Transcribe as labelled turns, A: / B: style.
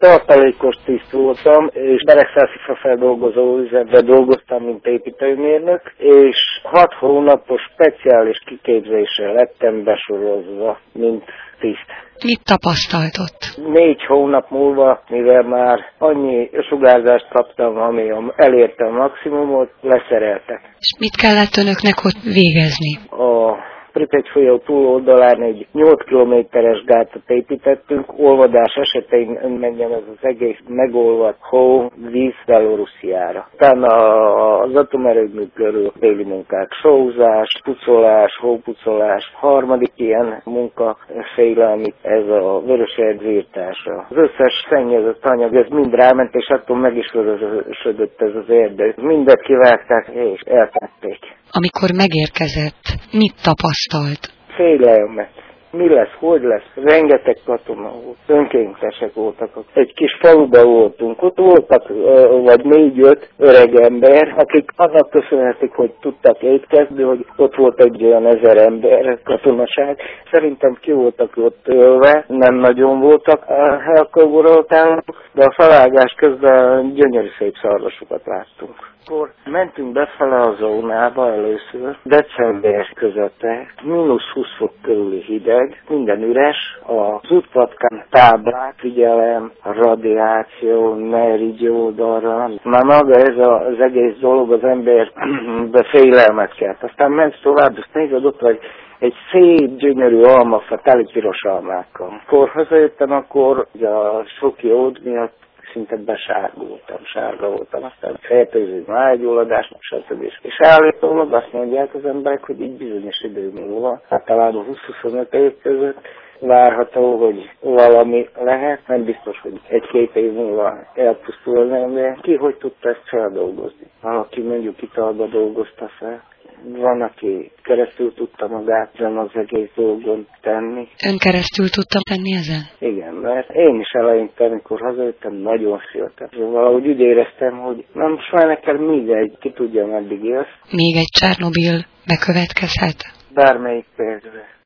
A: Tartalékos tiszt voltam, és Beregszászi feldolgozó üzemben dolgoztam, mint építőmérnök, és 6 hónapos speciális kiképzésre lettem besorozva, mint tiszt.
B: Mit tapasztalt ott?
A: 4 hónap múlva, mivel már annyi sugárzást kaptam, ami elérte a maximumot, leszereltek.
B: És mit kellett önöknek ott végezni?
A: A Pripyat folyó túloldalán egy 8 kilométeres gátat építettünk, olvadás esetén menjen ez az egész megolvadt hó, víz Belorussziára. Utána az atomerőmű körül téli munkák, sózás, pucolás, hópucolás, harmadik ilyen munkaféle, amit ez a vöröserdvírtása. Az összes szennyezett anyag, ez mind ráment, és attól meg is vörösödött ez az erdő. Mindet kivágták, és eltették.
B: Amikor megérkezett, mit tapasztalt?
A: Félelmet. Mi lesz, hogy lesz? Rengeteg katona volt, önkéntesek voltak. Egy kis faluban voltunk, ott voltak vagy 4-5 öreg ember, akik annak köszönhetik, hogy tudtak étkezni, hogy ott volt egy olyan 1000 ember katonaság. Szerintem ki voltak ott ölve, nem nagyon voltak elkoboroltálnak, de a felállás közben gyönyörű szép szarvasokat láttunk. Akkor mentünk befele a zónába először, december közepette, -20 fok körüli hideg, minden üres, az útpatkán táblák, figyelem, radiáció, ne rigy oldalra. Már maga ez az egész dolog az emberbe félelmet kelt. Aztán ment tovább, és nézed, ott vagy egy szép, gyönyörű almafa, teli piros almákkal. Akkor hazajöttem, akkor a sok jód miatt szinte sárga voltam, aztán fertőző, májgyulladás, stb. És állítólag azt mondják az emberek, hogy így bizonyos idő múlva, általában 20-25 év között várható, hogy valami lehet, nem biztos, hogy 1-2 év múlva elpusztul az ember. Ki hogy tudta ezt feldolgozni? Valaki mondjuk italba dolgozta fel. Van, aki keresztül tudta magát ezen az egész dolgon tenni.
B: Ön keresztül tudta tenni ezen?
A: Igen, mert én is eleinte, amikor hazajöttem, nagyon féltem. Valahogy úgy éreztem, hogy nem most már nekem mindegy, ki tudja, meddig élsz.
B: Még egy Csernobil bekövetkezhet?
A: Bármelyik percben.